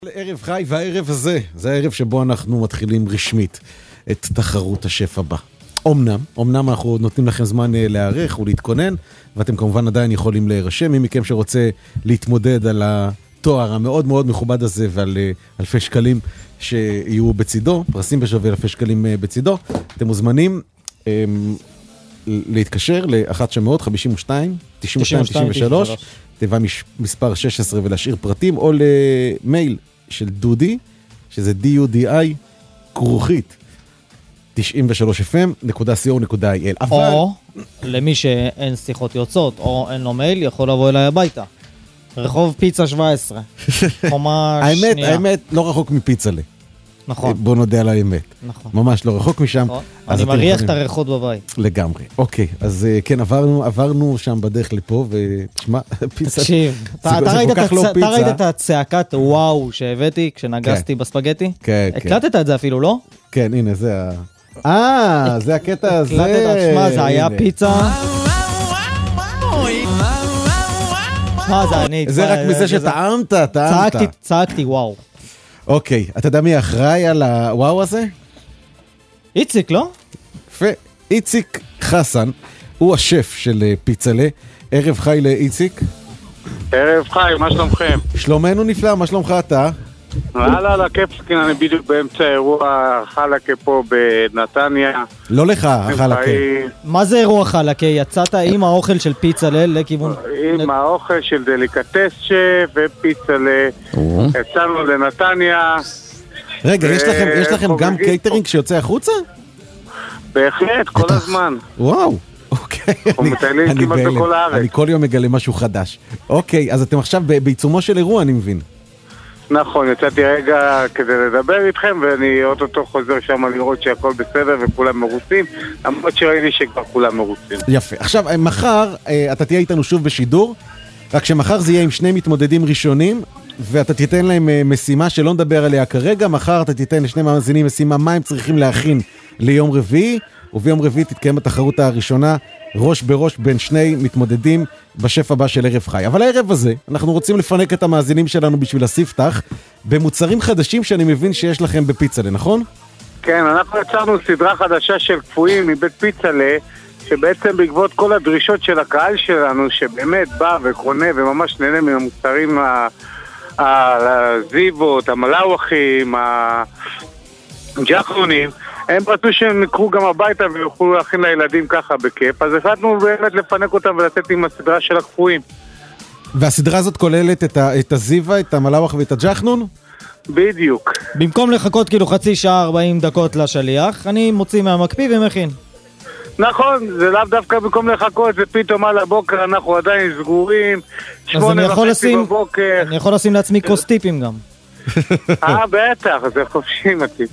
ערב חי, והערב הזה, זה הערב שבו אנחנו מתחילים רשמית את תחרות השף הבא. אמנם אנחנו נותנים לכם זמן להיערך ולהתכונן, ואתם כמובן עדיין יכולים להירשם. מי מכם שרוצה להתמודד על התואר המאוד מאוד מכובד הזה ועל אלפי שקלים שיהיו בצידו, פרסים בשווה אלפי שקלים בצידו, אתם מוזמנים להתקשר ל-1-952-92-93, תיבה מספר 16 ולהשאיר פרטים, או למייל של דודי, שזה DUDI, כרוכית 93fm.co.il. או למי שאין שיחות יוצאות, או אין לו מייל, יכול לבוא אליי הביתה. רחוב פיצה 17. האמת, לא רחוק מפיצה לי. נכון. בוא נודה על האמת. נכון. ממש לא רחוק משם. אני מריח את הריחות בבית. לגמרי. אוקיי, אז כן, עברנו שם בדרך לפה, ותשמע, פיצה... תקשיב, אתה ראית את הצעקת וואו שהבאתי כשנגסתי בספגטי? כן, כן. הקלטת את זה אפילו, לא? כן, הנה, זה זה הקטע הזה. שמע, זה היה פיצה. שמע, זה אני. זה רק מזה שטעמת. צעקתי וואו. אוקיי, אתה יודע מי אחראי על הוואו הזה? איציק, לא? יפה, איציק חסן, הוא השף של פיצלה. ערב חי לאיציק. ערב חי, מה שלומכם? שלומנו נפלא, מה שלומך אתה? הלאה, קפסקין, אני בדיוק באמצע אירוע חלקה פה בנתניה. לא לך, החלקה. מה זה אירוע חלקה? יצאת עם האוכל של פיצלה לכיוון... עם האוכל של דליקטסצ'ה ופיצלה. יצאנו לנתניה. רגע, יש לכם גם קייטרינג שיוצא החוצה? בהחלט, כל הזמן. וואו, אוקיי. אנחנו מטיילים כמעט בכל הארץ. אני כל יום מגלה משהו חדש. אוקיי, אז אתם עכשיו בעיצומו של אירוע, אני מבין. נכון, יצאתי רגע כדי לדבר איתכם, ואני אוטוטו חוזר שם לראות שהכל בסדר וכולם מרוצים, למרות שראיתי שכבר כולם מרוצים. יפה. עכשיו, מחר אתה תהיה איתנו שוב בשידור, רק שמחר זה יהיה עם שני מתמודדים ראשונים, ואתה תיתן להם משימה שלא נדבר עליה כרגע. מחר אתה תיתן לשני מאזינים משימה מה הם צריכים להכין ליום רביעי, וביום רביעי תתקיים התחרות הראשונה ראש בראש בין שני מתמודדים בשף הבא של ערב חי. אבל הערב הזה אנחנו רוצים לפנק את המאזינים שלנו בשביל הספתח במוצרים חדשים שאני מבין שיש לכם בפיצלה, נכון? כן, אנחנו יצרנו סדרה חדשה של קפואים מבית פיצלה, שבעצם בעקבות כל הדרישות של הקהל שלנו, שבאמת בא וקונה וממש נהנה מהמוצרים הזיבות, המלאווחים, הג'חלונים, הם רצו שהם יקרו גם הביתה ויוכלו להכין לילדים ככה בכיף, אז החלטנו באמת לפנק אותם ולצאת עם הסדרה של הקפואים. והסדרה הזאת כוללת את הזיבה, את המלאווח ואת הג'חנון? בדיוק. במקום לחכות כאילו חצי שעה 40 דקות לשליח, אני מוציא מהמקפיא ומכין. נכון, זה לאו דווקא במקום לחכות, זה פתאום על הבוקר, אנחנו עדיין סגורים, 8:30 בבוקר. אני יכול לשים לעצמי כוס טיפים גם. בטח, זה חופשי מתאים.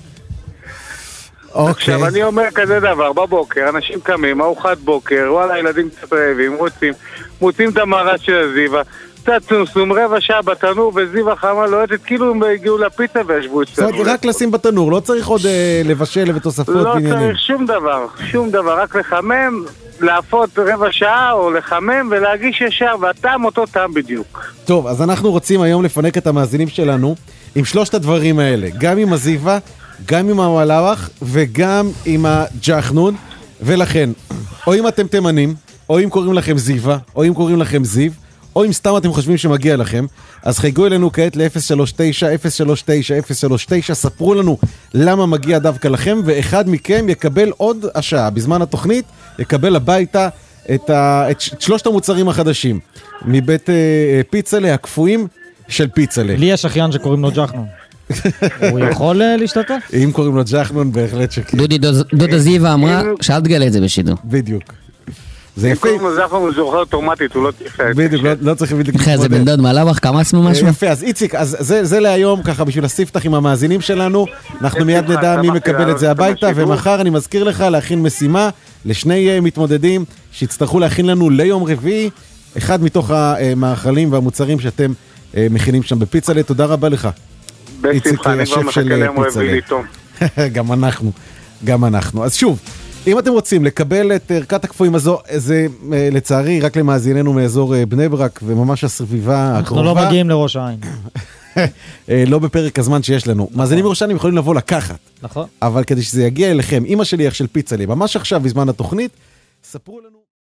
עכשיו אוקיי. אני אומר כזה דבר, בבוקר אנשים קמים, ארוחת בוקר, וואלה ילדים קצת רעבים, מוצאים את המרץ של הזיבה, קצת סומסום, רבע שעה בתנור וזיבה חמה לוהטת, כאילו הם הגיעו לפיצה וישבו אצלנו. רק לשים בתנור, לא צריך עוד לבשל ותוספות בעניינים. לא צריך שום דבר, רק לחמם, להפות רבע שעה או לחמם ולהגיש ישר, והטעם אותו טעם בדיוק. טוב, אז אנחנו רוצים היום לפנק את המאזינים שלנו עם שלושת הדברים האלה, גם עם הזיבה, גם עם המלאווח וגם עם הג'חנון, ולכן, או אם אתם תימנים, או אם קוראים לכם זיבה, או אם קוראים לכם זיו, או אם סתם אתם חושבים שמגיע לכם, אז חייגו אלינו כעת ל-039-039-039, ספרו לנו למה מגיע דווקא לכם, ואחד מכם יקבל עוד השעה, בזמן התוכנית, יקבל הביתה את שלושת המוצרים החדשים, מבית פיצלה, הקפואים של פיצלה. לי יש אחיין שקוראים לו ג'חנון. הוא יכול להשתתף? אם קוראים לו ג'חנון, בהחלט שכן. דודה זיווה אמרה, שאל תגלה את זה בשידור. בדיוק. זה יפה. אם קוראים לו זכרון, הוא זוכר אוטומטית, הוא לא צריך... בדיוק, לא צריך בדיוק. אחרי זה בן דוד מלאווח, קמצנו משהו? יפה, אז איציק, אז זה להיום, ככה בשביל הספתח עם המאזינים שלנו, אנחנו מיד נדע מי מקבל את זה הביתה, ומחר אני מזכיר לך להכין משימה לשני מתמודדים שיצטרכו להכין לנו ליום רביעי, אחד מתוך המאכלים והמוצרים שאתם מכינים שם בפיצלה. תודה רבה לך. בשמחה, אני כבר מחכה להם רביעי ליטום. גם אנחנו. אז שוב, אם אתם רוצים לקבל את ערכת הקפואים הזו, זה לצערי רק למאזיננו מאזור בני ברק וממש הסביבה הקרובה. אנחנו לא מגיעים לראש העין. לא בפרק הזמן שיש לנו. מאזינים ירושלמים יכולים לבוא לקחת. נכון. אבל כדי שזה יגיע אליכם, אמא שלי איך של פיצה לי, ממש עכשיו בזמן התוכנית, ספרו לנו...